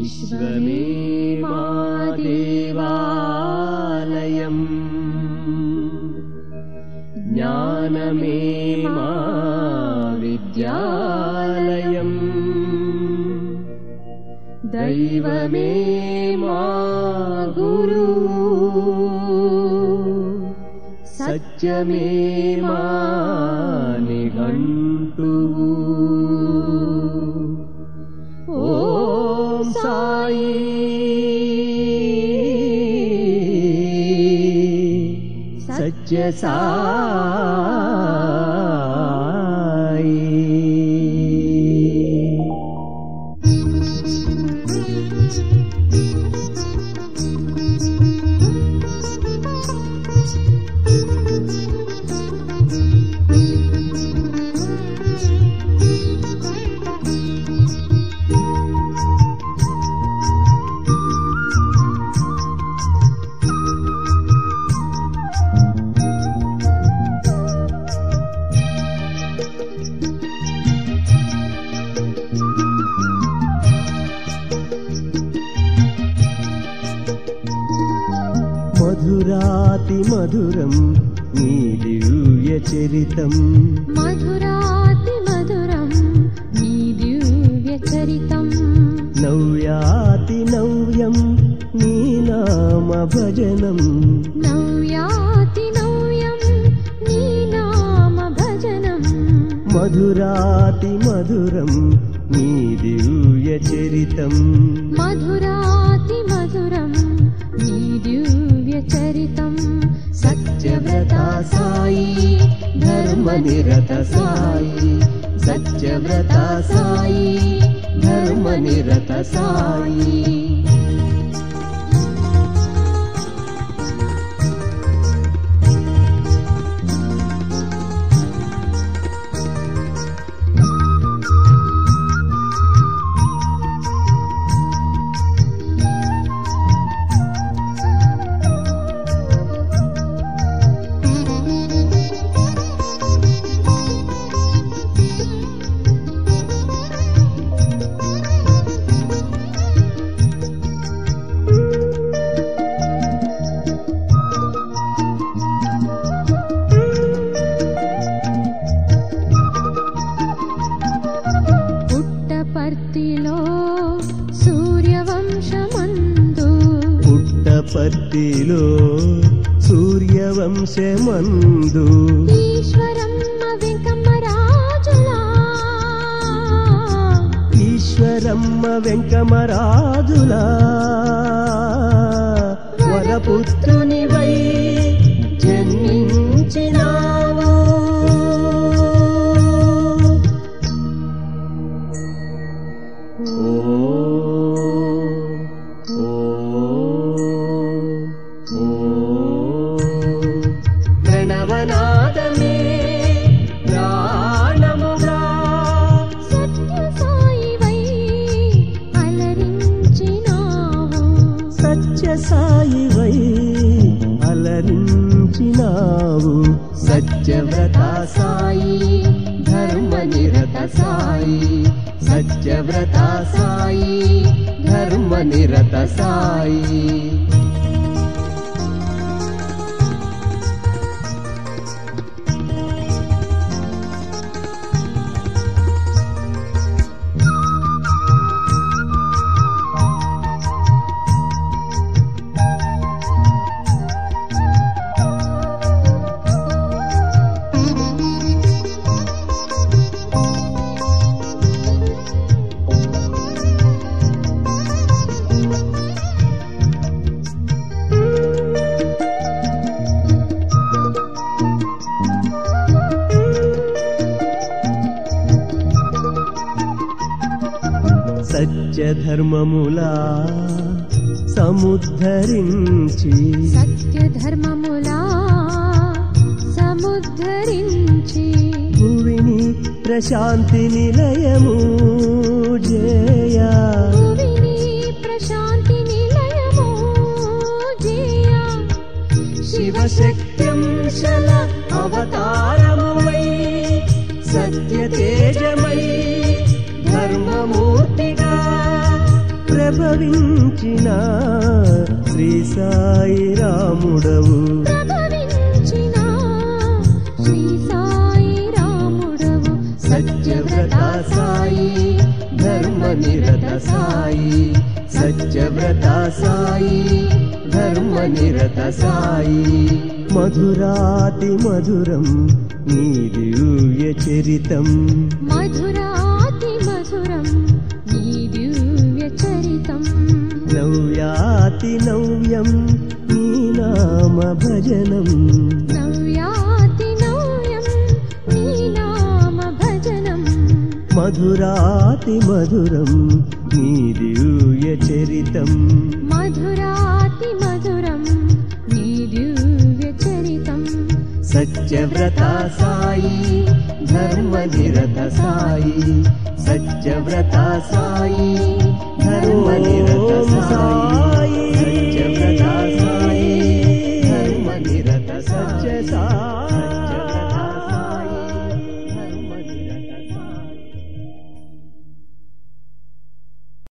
విశ్వమే మా దేవాలయం, జ్ఞానమే మా విద్యాలయం, దైవమే మా గురువు, సత్యమే మా నిఘంటువు. ఓం సాయి సత్య సాయి. మధురాతి మధురం నీ దివ్య చరితం, మధురాతి మధురం నీ దివ్య చరితం, నవ్యాతి నవ్యం నీ నామ భజనం, నవ్యాతి నవ్యం నీ నామ భజనం, మధురాతి మధురం నీ దివ్య చరితం, మధురాతి మధురం నీ దివ్య చరితం. సత్యవ్రత సాయి ధర్మ నిరత సాయి, సత్యవ్రత సాయి ధర్మ నిరత సాయి. పుట్టపర్తిలో సూర్యవంశమందు, పుట్టపర్తిలో సూర్యవంశమందు, ఈశ్వరమ్మ వెంకమ్మరాజులా, ఈశ్వరమ్మ వెంకమరాజులా వరపుత్రునివై జన్మించినావు. ప్రణవనాదమే ప్రాణముగా సత్య సాయివై అలరించినావు, సత్య సాయివై అలరించినావు. సత్యవ్రత సాయి ధర్మ నిరత సాయి, సత్యవ్రత సాయి ధర్మ నిరత సాయి. సత్యధర్మములా సముద్ధరించి, సత్యధర్మములా సముద్ధరించి, భువిని ప్రశాంతి నిలయము జయ, భువిని ప్రశాంతి నిలయము జయ, శివశక్త్యంశల అవతారమువై సత్య తేజమై ధర్మమూర్తిగా ప్రభవించిన శ్రీ సాయి రాముడవు ప్రభవించిన శ్రీ సాయి రాముడవు సత్యవ్రత సాయి ధర్మ నిరత సాయి సత్యవ్రత సాయి ధర్మ నిరత సాయి మధురాతి మధురం నీ దివ్య చరితం మధురాతి మధురం నీ దివ్య చరితం నవ్యాతి నవ్యం నీ నామ భజనం నవ్యాతి నవ్యం నీ నామ భజనం మధురాతి మధురం నీ దివ్య చరితం మధురాతి మధురం నీ దివ్య చరితం సత్యవ్రత సాయి ధర్మ నిరత సాయి సత్యవ్రత సాయి ధర్మ నిరత సాయి సత్యవ్రత సాయి ధర్మ నిరత సత్య సాయి